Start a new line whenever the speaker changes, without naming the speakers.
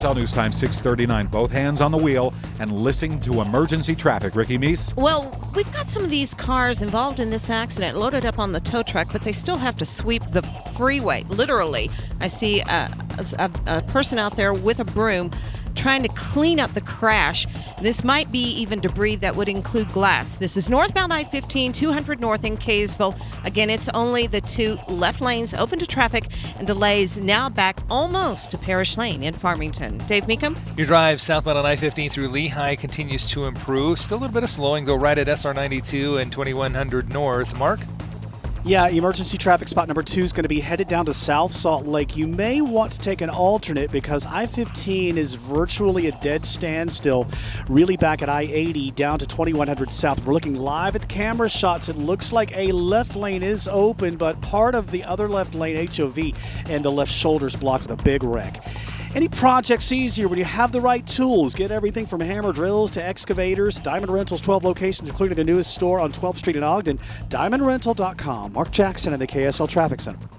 KSL News Time 6:39. Both hands on the wheel and listen to emergency traffic. Ricky Meese.
Well, we've got some of these cars involved in this accident loaded up on the tow truck, but they still have to sweep the freeway. Literally, I see a person out there with a broom trying to clean up the crash. This might be even debris that would include glass. This is northbound I-15, 200 north in Kaysville. Again, it's only the two left lanes open to traffic, and delays now back almost to Parish Lane in Farmington. Dave Meekum?
Your drive southbound on I-15 through Lehigh continues to improve. Still a little bit of slowing, though, right at SR 92 and 2100 north. Mark?
Yeah, emergency traffic spot number 2 is going to be headed down to South Salt Lake. You may want to take an alternate because I-15 is virtually a dead standstill, really back at I-80 down to 2100 south. We're looking live at the camera shots. It looks like a left lane is open, but part of the other left lane, HOV, and the left shoulder is blocked with a big wreck. Any project's easier when you have the right tools. Get everything from hammer drills to excavators. Diamond Rentals, 12 locations, including the newest store on 12th Street in Ogden. DiamondRental.com. Mark Jackson in the KSL Traffic Center.